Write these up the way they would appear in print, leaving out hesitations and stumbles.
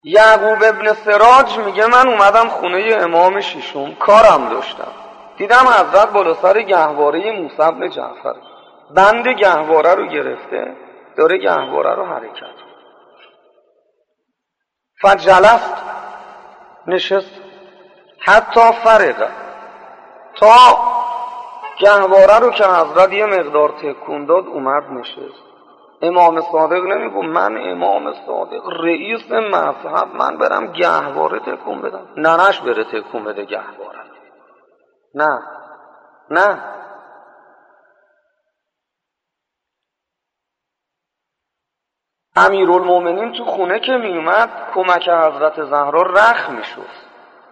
یعقوب ابن سراج میگه من اومدم خونه امام ششم، کارم داشتم، دیدم حضرت بالا سر گهواره موسی بن جعفر بند گهواره رو گرفته داره گهواره رو حرکت. فجلست، نشست، حتی فرغ، تا گهواره رو که حضرت یه مقدار تکون داد اومد نشست. امام صادق نمیگو من امام صادق رئیس مذهب من برم گهواره تکون بدم؟ ننش بره تکون بده گهواره. نه امیرالمومنین تو خونه که میومد کمک حضرت زهرا رخ میشست،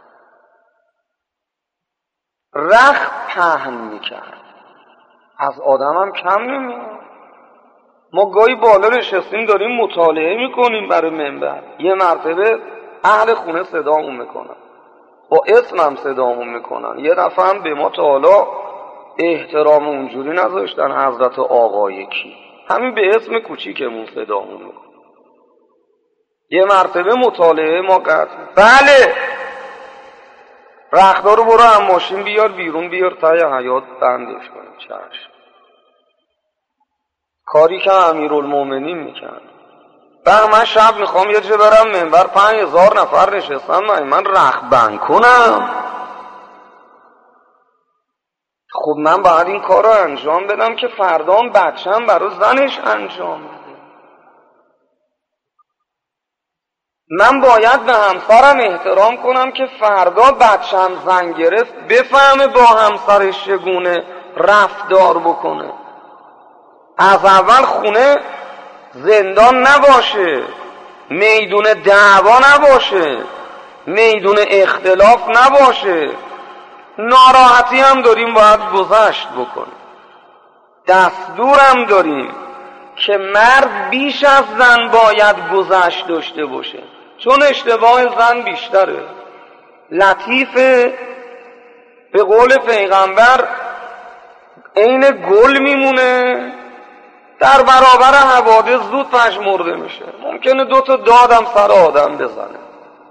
رخ پهن میکرد، از آدم هم کم نمیاد. ما گاهی بالا نشستیم داریم مطالعه میکنیم برای منبر، یه مرتبه اهل خونه صدامون میکنن، با اسمم صدامون میکنن. یه دفعه هم به ما تا حالا احترام اونجوری نذاشتن، حضرت آقای کی، همین به اسم کوچیکمون صدامون میکنن. یه مرتبه مطالعه ما قطع، بله رختار رو برو هم ماشین بیار بیرون، بیار تای حیات بندش کنیم. چشم. کاری که امیرالمومنین میکرد. من شب میخوام یه جا برم منبر 5000 نفر نشستم، من رخ بند کنم؟ خب من باید این کار رو انجام بدم که فردام بچم برای زنش انجام بده. من باید به همسرم احترام کنم که فردا بچم زن گرفت بفهمه با همسرش چگونه رفتار بکنه. از اول خونه زندان نباشه، میدون دعوا نباشه، میدون اختلاف نباشه. ناراحتی هم داریم باید گذشت بکنیم. دستورم داریم که مرد بیش از زن باید گذشت داشته باشه، چون اشتباه زن بیشتره. لطیفه، به قول پیغمبر عین گل میمونه، در برابر حوادث زود پژمرده میشه. ممکنه 2 تا دادم سر آدم بزنه،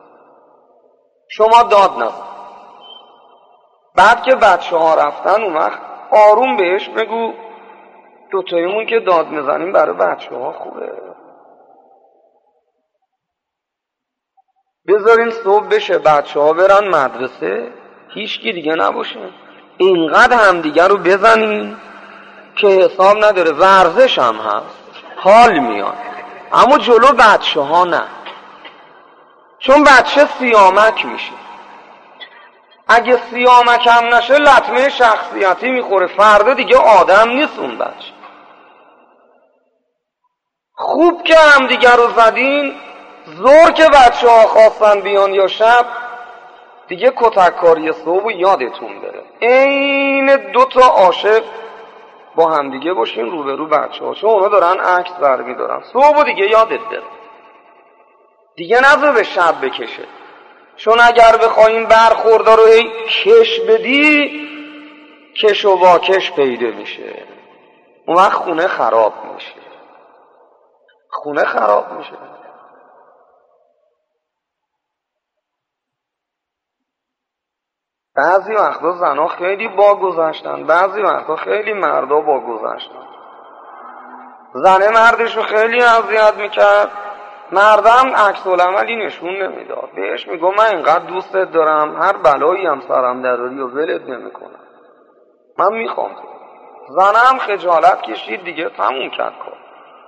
شما داد نزن. بعد که بچه ها رفتن اون وقت آروم بهش بگو 2 تایمون که داد میزنیم برای بچه ها خوبه، بذارین صبح بشه بچه ها برن مدرسه، هیچکی دیگه نباشه، اینقدر همدیگه رو بزنین که حساب نداره. ورزش هم هست، حال میاد، اما جلو بچه ها نه، چون بچه سیامک میشه. اگه سیامک هم نشه لطمه شخصیتی میخوره، فردا دیگه آدم نیست اون بچه. خوب که هم دیگه رو زدین، زور که بچه ها خواستن بیان یا شب دیگه کتککاری صبح و یادتون بره. این 2 تا عاشق با هم دیگه باشین روبرو بچه ها، چون اونا دارن عکس برمی‌دارن، صبح و دیگه یادت بره، دیگه نذار به شب بکشه. چون اگر بخوایم برخوردار رو کش بدی، کش و واکش پیدا میشه، اون وقت خونه خراب میشه. بعضی وقتا زنها خیلی با گذشتن، بعضی وقتا خیلی مردا با گذشتن. زنه مردشو خیلی اذیت میکرد، مردم عکس العملی نشون نمیداد، بهش میگم من اینقدر دوستت دارم، هر بلایی هم سرم دراری و ولت نمیکنم، من میخوام. زنه هم خجالت کشید دیگه، تموم کرد کار،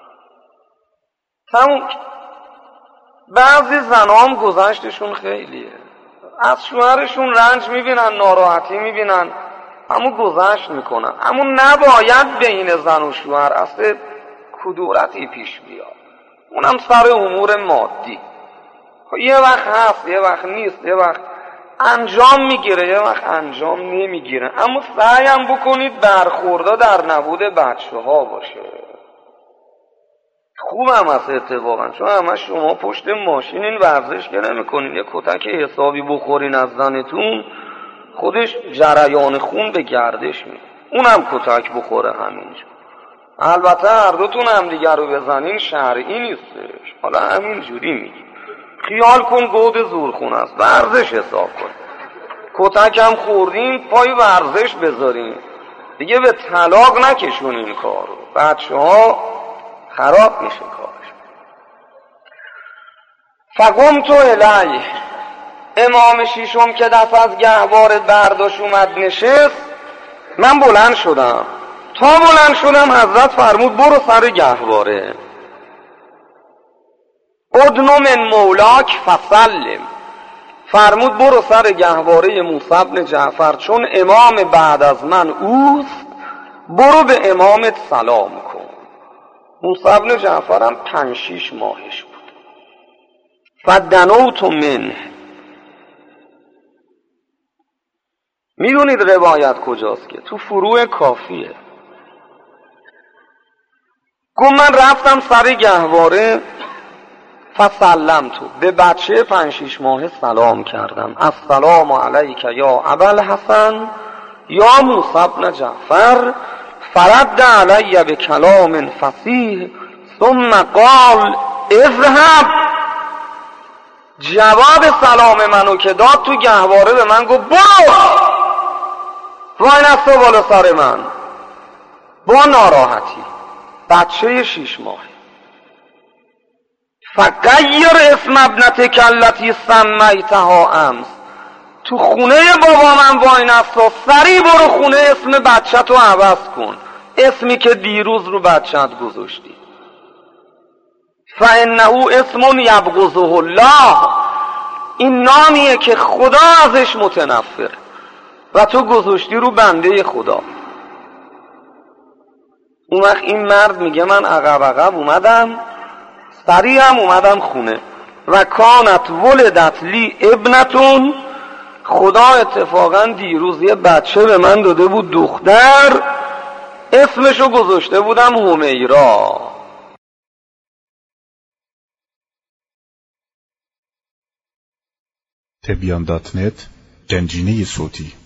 تموم. بعضی زنها هم گذشتشون خیلیه، از شوهرشون رنج میبینن، ناراحتی میبینن، اما گذشت میکنن. اما نباید بین زن و شوهر اصلا کدورتی پیش بیاد، اونم سر امور مادی. یه وقت هست یه وقت نیست، یه وقت انجام میگیره یه وقت انجام نمیگیره، اما سعیم بکنید برخوردا در نبود بچه ها باشه. خوبم هست اتفاقا، چون همه شما پشت ماشین این ورزش که نمی کنین، یه کتک حسابی بخورین از زنتون، خودش جریان خون به گردش میده، اونم کتک بخوره همینجا. البته هر دوتون هم دیگر رو بزنین شرعی نیستش، حالا همین جوری میگی. خیال کن گود زورخون است، ورزش حساب کن. کتک هم خوردیم پای ورزش بذاریم دیگه، به طلاق نکشون این کارو، بچه ها خراب میشه کارش. فقمت الیه، امام شیشم که دست از گهواره برداشت اومد نشست، من بلند شدم. تا بلند شدم حضرت فرمود برو سر گهواره، ادن من مولاک فسلم، فرمود برو سر گهواره موسی بن جعفر، چون امام بعد از من اوست، برو به امامت سلام کن. موسی بن جعفر هم 5-6 ماهش بود. فدنوت منه، میدونید روایت کجاست که تو فروع کافیه. گفت من رفتم سر گهواره، فسلم تو، به بچه 5-6 ماه سلام کردم، السلام علیک یا ابوالحسن یا موسی بن جعفر، فرد علی به کلام فصیح ثم قال اذهب. جواب سلام منو که داد تو گهواره به من گفت برو، وای نستا بالا سر من با ناراحتی، بچه 6 ماه. فغیر اسم ابنتک التی سمیتها امس، تو خونه بابا من وای نستا، سریع برو خونه اسم بچه تو عوض کن، اسمی که دیروز رو بچه‌ت گذاشتی. فانه اسم یبغضه الله، این نامیه که خدا ازش متنفر و تو گذاشتی رو بنده خدا. اون وقت این مرد میگه من عقب اومدم، سریع هم اومدم خونه. و کانت ولدت لی ابنتون، خدا اتفاقا دیروز یه بچه به من داده بود دختر، اسمشو گذاشته بودم همیرا. تبیان.net گنجینه صوتی